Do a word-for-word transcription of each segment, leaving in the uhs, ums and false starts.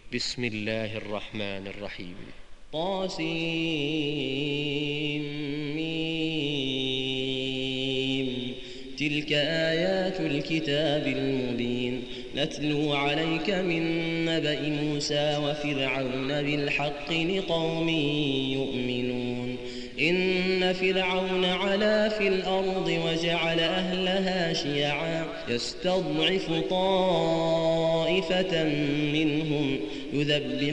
بسم الله الرحمن الرحيم. طاسيم. تلك آيات الكتاب المبين نتلو عليك من نبأ موسى وفرعون بالحق لقوم يؤمنون. إن فرعون علا في الأرض وجعل أهلها شيعا يستضعف طائفة منهم يذبح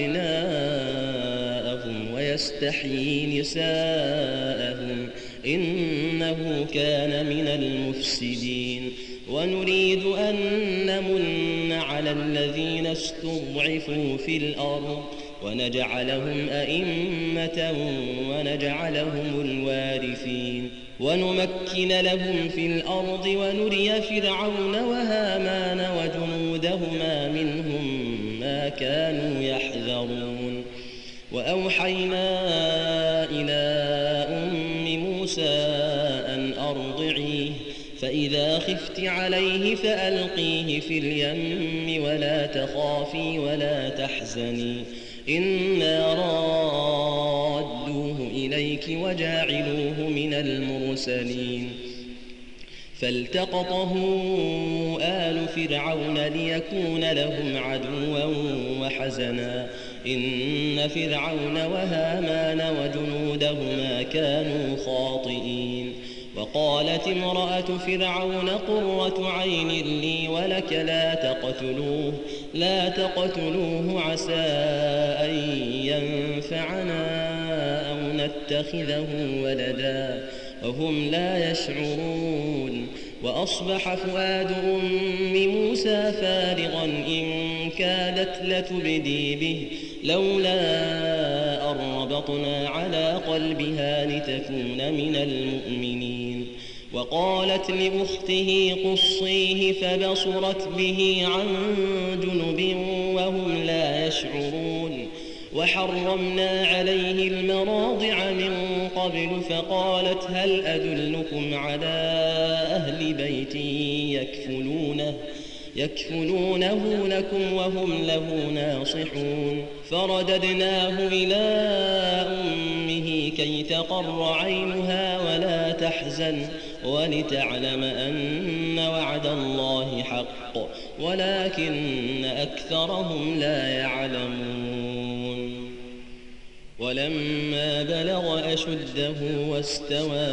أبناءهم ويستحيي نساءهم إنه كان من المفسدين. ونريد أن نمن على الذين استضعفوا في الأرض ونجعلهم أئمة ونجعلهم الوارثين ونمكن لهم في الأرض ونري فرعون وهامان وجنودهما منهم ما كانوا يحذرون. وأوحينا إلى أم موسى أن أرضعيه فإذا خفت عليه فألقيه في اليم ولا تخافي ولا تحزني إنا رادوه إليك وجاعلوه من المرسلين. فالتقطه آل فرعون ليكون لهم عدوا وحزنا إن فرعون وهامان وجنودهما كانوا خاطئين. وقالت امرأة فرعون قرة عين لي ولك لا تقتلوه لا تقتلوه عسى أن ينفعنا أو نتخذه ولدا وهم لا يشعرون. وأصبح فؤاد أم موسى فارغا إن كادت لتبدي به لولا أن ربطنا على قلبها لتكون من المؤمنين. وقالت لأخته قصيه فبصرت به عن جنب وهم لا يشعرون. وحرمنا عليه المراضع من قبل فقالت هل أدلكم على أهل بيت يكفلونه يكفلونه لكم وهم له ناصحون. فرددناه إلى أمه كي تقر عينها ولا تحزن ولتعلم أن وعد الله حق ولكن أكثرهم لا يعلمون. ولما بلغ أشده واستوى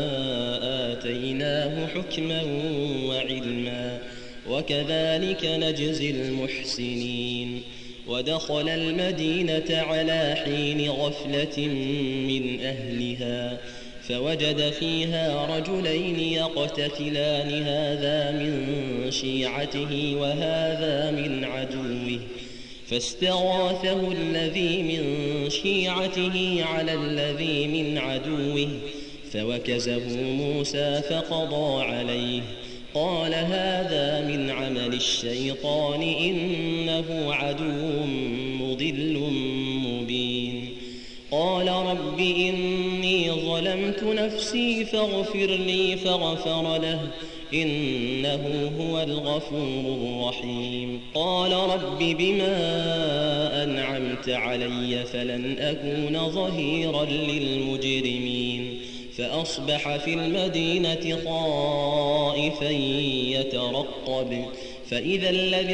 آتيناه حكما وعلما وكذلك نجزي المحسنين. ودخل المدينة على حين غفلة من أهلها فوجد فيها رجلين يقتتلان هذا من شيعته وهذا من عدوه فاستغاثه الذي من شيعته على الذي من عدوه فوكزه موسى فقضى عليه قال هذا من عمل الشيطان إنه عدو مضل مبين. قال رب إني ظلمت نفسي فاغفر لي فغفر له إنه هو الغفور الرحيم. قال رب بما أنعمت علي فلن أكون ظهيرا للمجرمين. فأصبح في المدينة خائفا يترقب فإذا الذي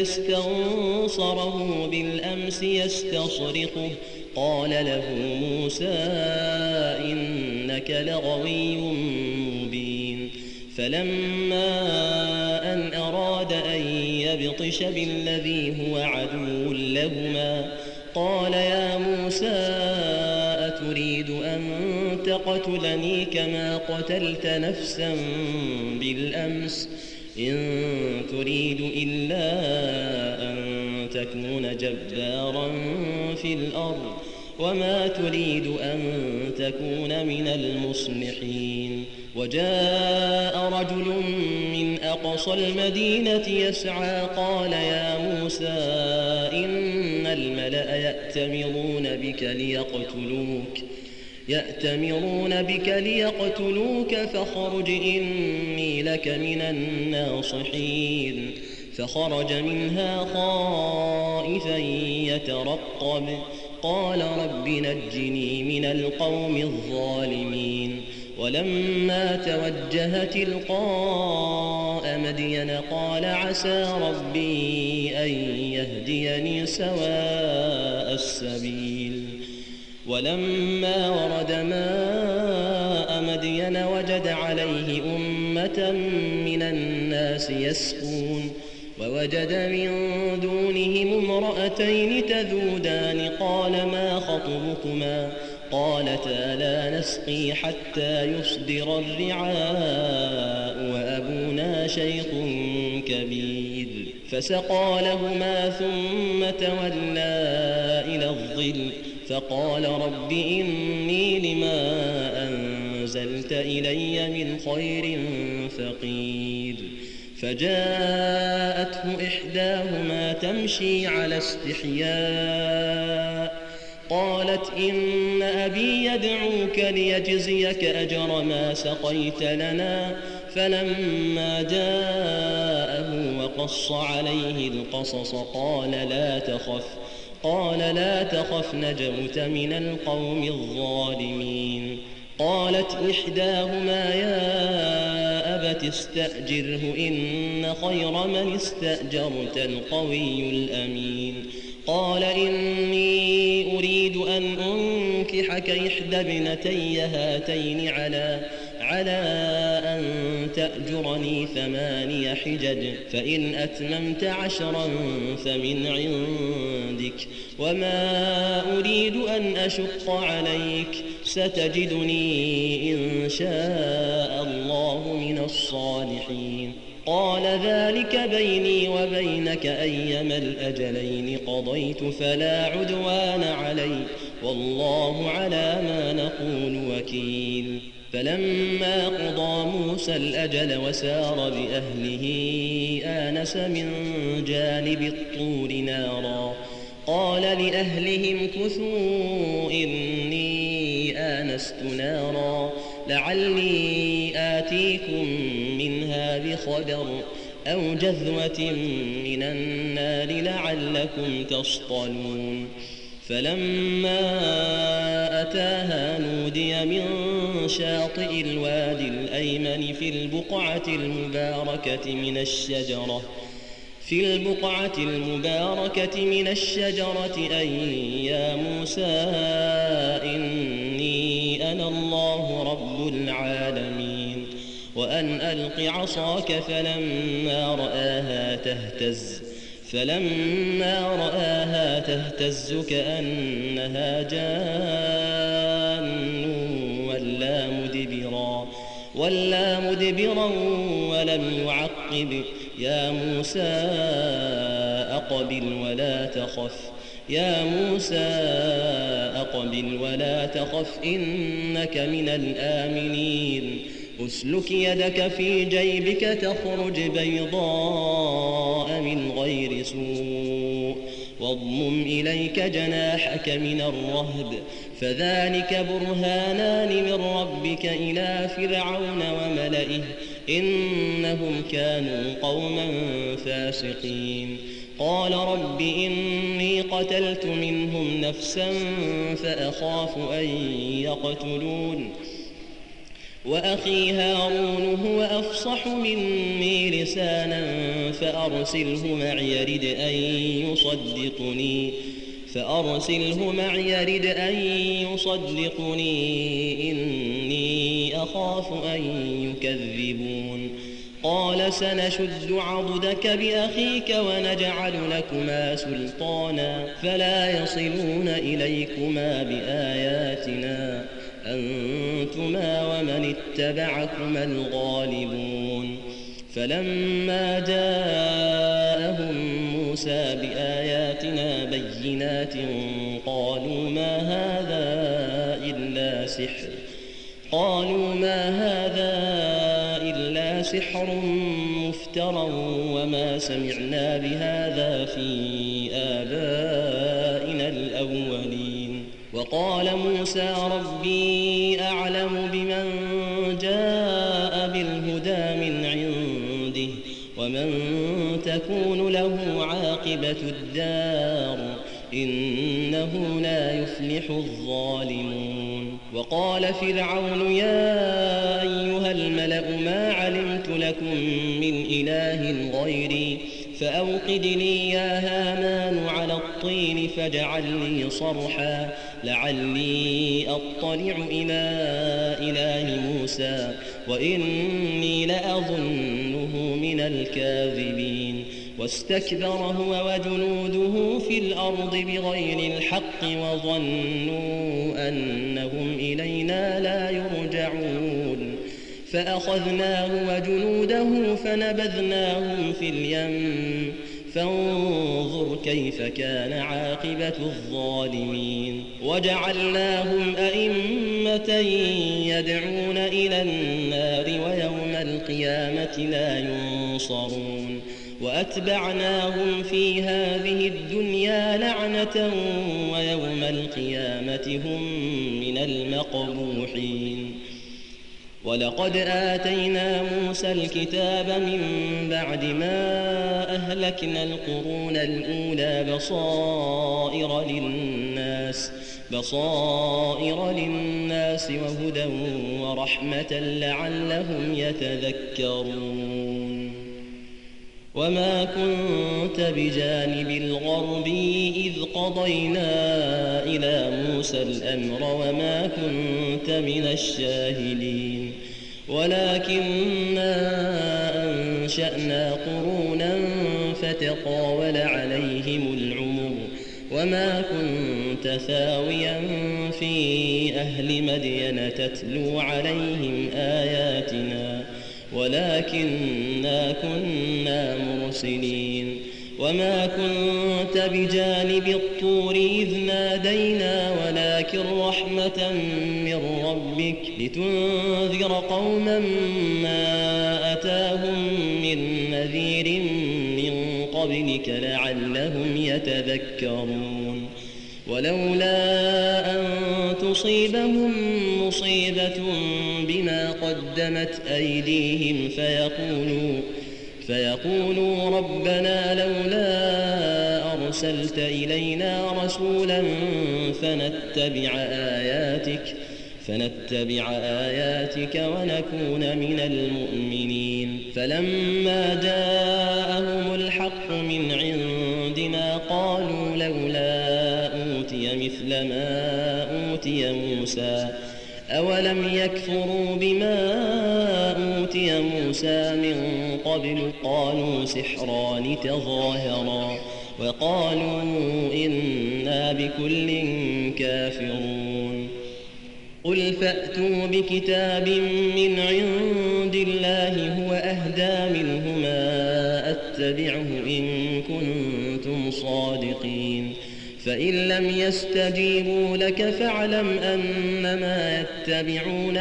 استنصره بالأمس يستصرخه قال له موسى إنك لغوي مبين. فلما أن أراد أن يبطش بالذي هو عدو لهما قال يا موسى أتريد أن تقتلني كما قتلت نفسا بالأمس إن تريد إلا أن تكون جبارا في الأرض وما تريد أن تكون من المصلحين. وجاء رجل من أقصى المدينة يسعى قال يا موسى إن الملأ يأتمرون بك ليقتلوك يأتمرون بك ليقتلوك فاخرج إني لك من الناصحين. فخرج منها خائفا يترقب قال رب نجني من القوم الظالمين ولما توجه تلقاء مدين قال عسى ربي أن يهديني سواء السبيل ولما ورد ماء مدين وجد عليه أمة من الناس يسقون ووجد من دونهم امرأتين تذودان قال ما خطبكما قالتا لا نسقي حتى يصدر الرعاء وأبونا شيخ كبير فسقى لهما ثم تولى إلى الظل فقال رب إني لما أنزلت إلي من خير فقير فجاءته إحداهما تمشي على استحياء قالت إن أبي يدعوك ليجزيك أجر ما سقيت لنا فلما جاءه وقص عليه القصص قال لا تخف قال لا تخف نجوت من القوم الظالمين قالت إحداهما يا أبت استأجره إن خير من استأجرت القوي الأمين قال إني أريد أن أنكحك إحدى ابنتي هاتين على على أن تأجرني ثماني حجج فإن أتممت عشرا فمن عندك وما أريد أن أشق عليك ستجدني إن شاء الله من الصالحين قال ذلك بيني وبينك أيما الأجلين قضيت فلا عدوان علي والله على ما نقول وكيل فلما قضى موسى الأجل وسار بأهله آنس من جانب الطور نارا قال لأهلهم كثوا إني آنست نارا لعلي آتيكم منها بخبر أو جذوة من النار لعلكم تصطلون فلما أتاها نودي من شاطئ الوادي الأيمن في البقعة المباركة من الشجرة في البقعة المباركة من الشجرة أي يا موسى إني أنا الله رب العالمين وأن ألق عصاك فلما رآها تهتز فلما رآها تهتز كأنها جان ولا مدبرا ولا مدبرا ولم يعقب يا موسى أقبل ولا تخف يا موسى أقبل ولا تخف إنك من الآمنين أسلك يدك في جيبك تخرج بيضاء من غير سوء واضمم إليك جناحك من الرهب فذلك برهانان من ربك إلى فرعون وملئه إنهم كانوا قوما فاسقين قال رب إني قتلت منهم نفسا فأخاف أن يقتلون وأخي هارون هو أفصح مني لسانا فأرسله معي رد أن يصدقني فأرسله معي رد أن يصدقني إني أخاف أن يكذبون قال سنشد عضدك بأخيك ونجعل لكما سلطانا فلا يصلون إليكما بآياتنا أنتما ومن اتبعكما الغالبون فلما جاءهم موسى بآياتنا بينات قالوا ما هذا إلا سحر قالوا ما هذا إلا سحر مفترى وما سمعنا بهذا في آبائنا الأولين وقال موسى ربي أعلم بمن جاء بالهدى من عنده ومن تكون عاقبة الدار إنه لا يفلح الظالمون. وقال فرعون يا أيها الملأ ما علمت لكم من إله غيري فأوقد لي يا هامان على الطين فاجعل لي صرحا لعلي أطلع إلى إله موسى وإني لأظنه من الكاذبين. واستكبر هو وجنوده في الأرض بغير الحق وظنوا أنهم إلينا لا يرجعون فأخذناه وجنوده فنبذناهم في اليم فانظر كيف كان عاقبة الظالمين. وجعلناهم أئمة يدعون إلى النار ويوم القيامة لا ينصرون. وأتبعناهم في هذه الدنيا لعنة ويوم القيامة هم من المقبوحين. ولقد آتينا موسى الكتاب من بعد ما أهلكنا القرون الأولى بصائر للناس بصائر للناس وهدى ورحمة لعلهم يتذكرون. وما كنت بجانب الغربي إذ قضينا إلى موسى الأمر وما كنت من الشاهدين ولكننا أنشأنا قرونا فتطاول عليهم العمر وما كنت ثاويا في أهل مدين تتلو عليهم آياتنا ولكننا كنا مرسلين. وما كنت بجانب الطور إذ نادينا ولكن رحمة من ربك لتنذر قوما ما أتاهم من نذير من قبلك لعلهم يتذكرون. ولولا أن تصيبهم مصيبة بما قدمت أيديهم فيقولوا فيقولوا ربنا لولا أرسلت إلينا رسولا فنتبع آياتك فنتبع آياتك ونكون من المؤمنين. فلما جاءهم الحق من عندنا قالوا لولا أوتي مثل ما أوتي موسى أولم يكفروا بما أوتي موسى من قبل قالوا سحران تظاهرا وقالوا إنا بكل كافرون. قل فأتوا بكتاب من عند الله هو أهدى منهما أتبعه إن كنتم صادقين فإن لم يستجيبوا لك فاعلم أنما يتبعون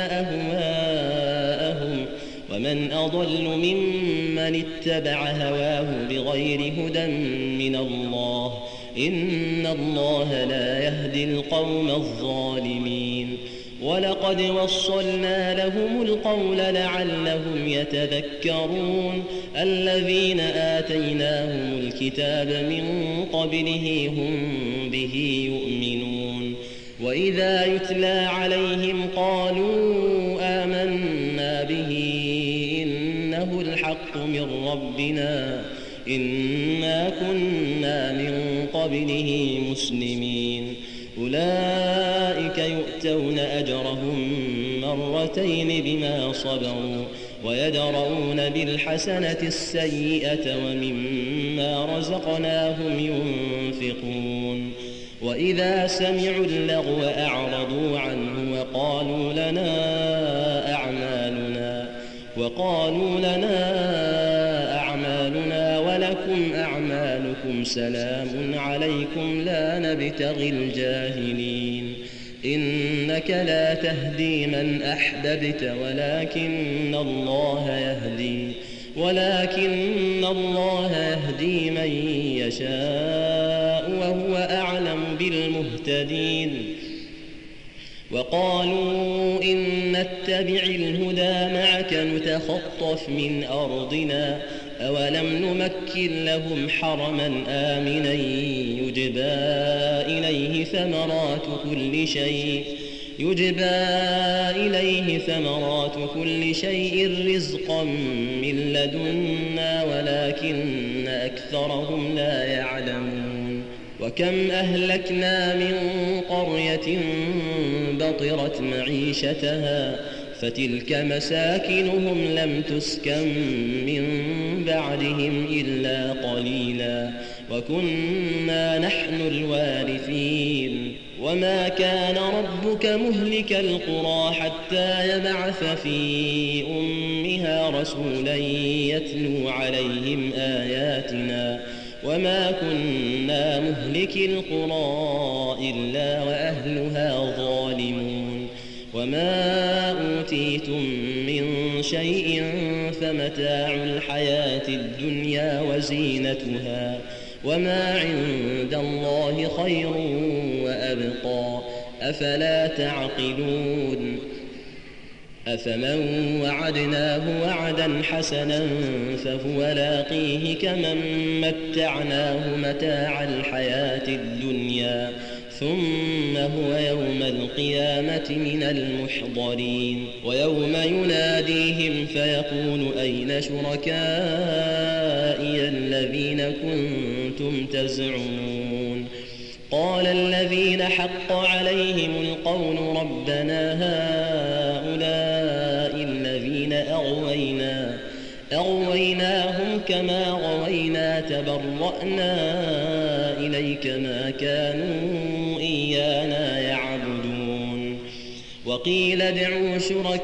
أهواءهم ومن أضل ممن اتبع هواه بغير هدى من الله إن الله لا يهدي القوم الظالمين. ولقد وصلنا لهم القول لعلهم يتذكرون. الذين آتيناهم الكتاب من قبله هم به يؤمنون. وإذا يتلى عليهم قالوا آمنا به إنه الحق من ربنا إنا كنا من قبله مسلمين. أولئك يؤتون أجرهم مرتين بما صبروا ويدرؤون بالحسنة السيئة ومما رزقناهم ينفقون. وإذا سمعوا اللغو أعرضوا عنه وقالوا لنا أعمالنا وقالوا لنا أعمالنا ولكم أعمالكم سلام عليكم لا نبتغي الجاهلين. إنك لا تهدي من أحببت ولكن الله يهدي ولكن الله يهدي من يشاء وهو أعلم بالمهتدين. وقالوا إن نتبع الهدى معك نتخطف من أرضنا أولم نمكن لهم حرما آمنا يجبى إليه ثمرات كل شيء يجبى إليه ثمرات كل شيء رزقا من لدنا ولكن أكثرهم لا يعلمون وكم أهلكنا من قرية بطرت معيشتها فتلك مساكنهم لم تسكن من بعدهم إلا قليلا وكنا نحن الوارثين وما كان ربك مهلك القرى حتى يبعث في أمها رسولا يتلو عليهم آياتنا وما كنا مهلك القرى إلا وأهلها ظالمون وما أوتيتم من شيء فمتاع الحياة الدنيا وزينتها وما عند الله خير وأبقى أفلا تعقلون أفمن وعدناه وعدا حسنا فهو لاقيه كمن متعناه متاع الحياة الدنيا ثم هو يوم القيامة من المحضرين ويوم يناديهم فيقول أين شركائي الذين كنتم تزعمون قال الذين حق عليهم القول ربنا هؤلاء الذين أغوينا أغويناهم كما غوينا تبرأنا إليك ما كانوا إيانا يعبدون وقيل ادعوا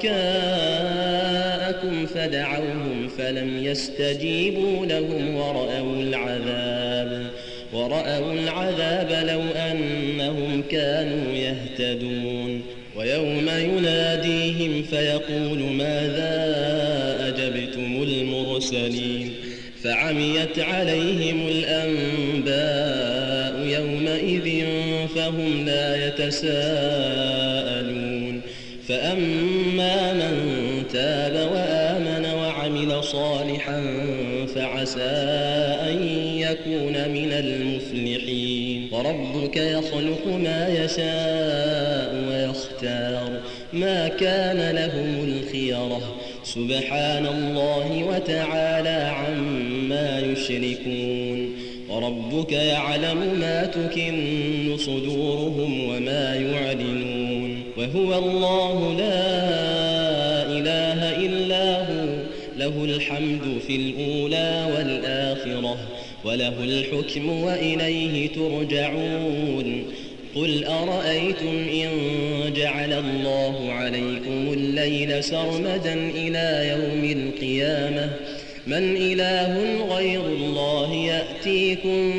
شركاءكم فدعوهم فلم يستجيبوا لهم ورأوا العذاب ورأوا العذاب لو أنهم كانوا يهتدون ويوم يناديهم فيقول ماذا أجبتم المرسلين فعميت عليهم الأنباء يومئذ فهم لا يتساءلون فأما من تاب وآمن وعمل صالحا فعسى أن يكون من المفلحين وربك يخلق ما يشاء ويختار ما كان لهم الخيرة سبحان الله وتعالى عما يشركون وربك يعلم ما تكن صدورهم وما يعلنون وهو الله لا إله إلا هو له الحمد في الأولى والآخرة وله الحكم وإليه ترجعون قل أرأيتم إن جعل الله عليكم الليل سرمدا إلى يوم القيامة من إله غير الله يأتيكم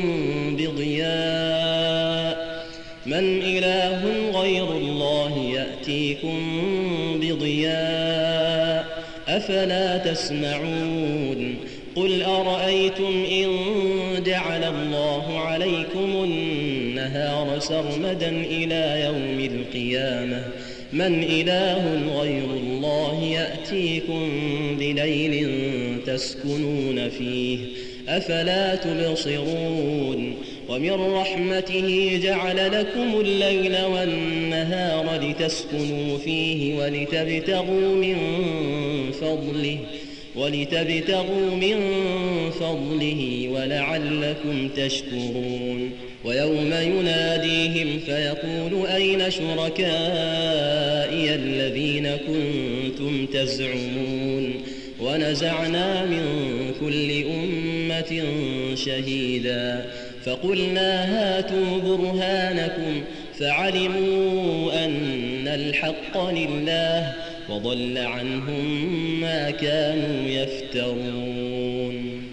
بضياء من إله غير الله يأتيكم بضياء أفلا تسمعون قل أرأيتم إن جعل الله عليكم النهار سرمدا إلى يوم القيامة من إله غير الله يأتيكم بليل تسكنون فيه أفلا تبصرون ومن رحمته جعل لكم الليل والنهار لتسكنوا فيه ولتبتغوا من فضله ولتبتغوا من فضله ولعلكم تشكرون ويوم يناديهم فيقول أين شركائي الذين كنتم تزعمون ونزعنا من كل أمة شهيدا فقلنا هاتوا برهانكم فعلموا أن الحق لله وضل عنهم ما كانوا يفترون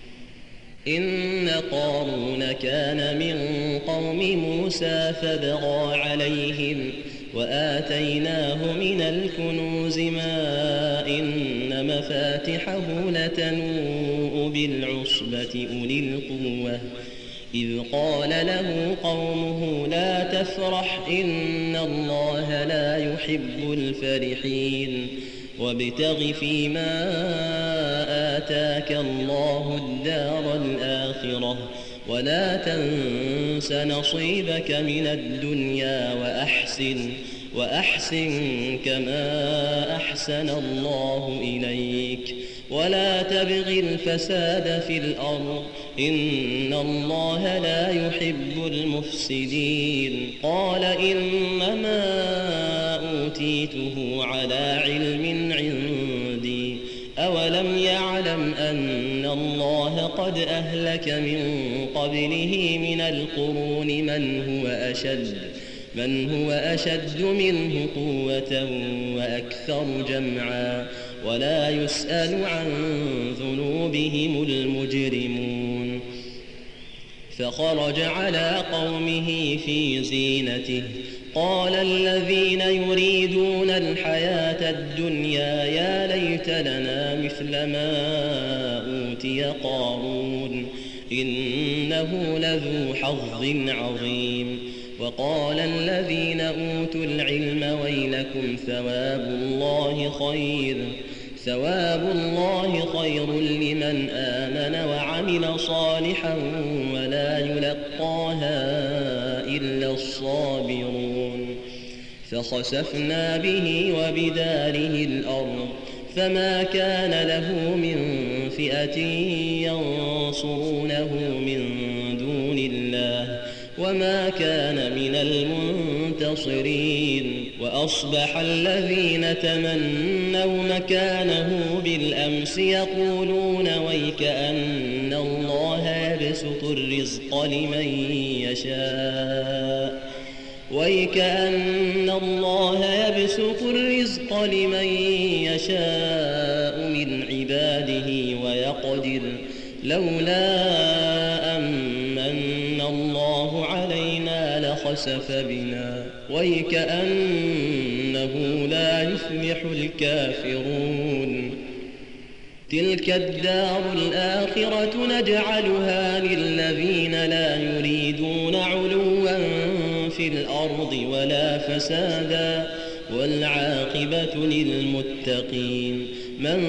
إن قارون كان من قوم موسى فبغى عليهم وآتيناه من الكنوز ما إن مفاتحه لتنوء بالعصبة أولي القوة إذ قال له قومه لا تفرح إن الله لا يحب الفرحين وابتغ فيما آتاك الله الدار الآخرة ولا تنس نصيبك من الدنيا وأحسن وأحسن كما أحسن الله إليك ولا تبغ الفساد في الأرض إن الله لا يحب المفسدين. قال إنما أوتيته على علم عندي أولم يعلم أن الله قد أهلك من قبله من القرون من هو أشد من هو أشد منه قوة وأكثر جمعا ولا يسأل عن ذنوبهم المجرمون. فخرج على قومه في زينته قال الذين يريدون الحياة الدنيا يا ليت لنا مثل ما أوتي قارون إنه لذو حظ عظيم. وقال الذين أوتوا العلم ويلكم ثواب الله خير ثواب الله خير لمن آمن وعمل صالحا ولا يلقاها إلا الصابرون. فخسفنا به وبداره الأرض فما كان له من فئة ينصرونه من دون الله وما كان من المنتصرين. وأصبح الذين تمنوا مكانه بالأمس يقولون ويكأن الله يبسط الرزق لمن يشاء ويكأن الله يبسط الرزق لمن يشاء من عباده ويقدر لولا أمن الله علينا لخسف بنا ويكأنه لا يفلح الكافرون. تلك الدار الآخرة نجعلها للذين لا يريدون علوا في الأرض ولا فسادا والعاقبة للمتقين. من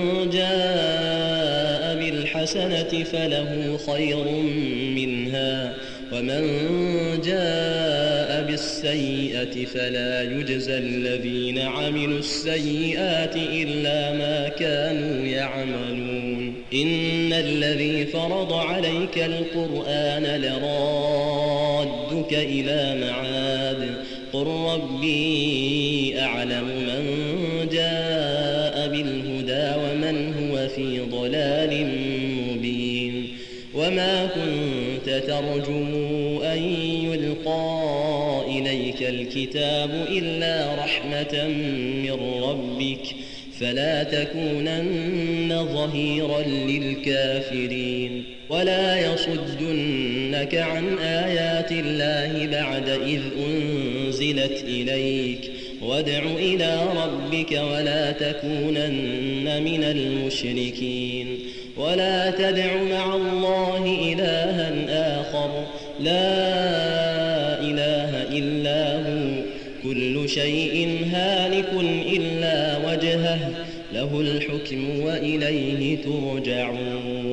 جاء بالحسنة فله خير منها ومن جاء بالسيئة فلا يجزى الذين عملوا السيئات إلا ما كانوا يعملون. إن الذي فرض عليك القرآن لرادك إلى معاد قل ربي أعلم من جاء بالهدى ومن هو في ضلال مبين. وما كنت ترجو أن يلقى إليك الكتاب إلا رحمة من ربك فلا تكونن ظهيرا للكافرين. ولا يصدنك عن آيات الله بعد إذ أنزلت إليك وادع إلى ربك ولا تكونن من المشركين. ولا تدع مع الله إلها آخر لا إله إلا هو كل شيء هالك إلا وجهه له الحكم وإليه ترجعون.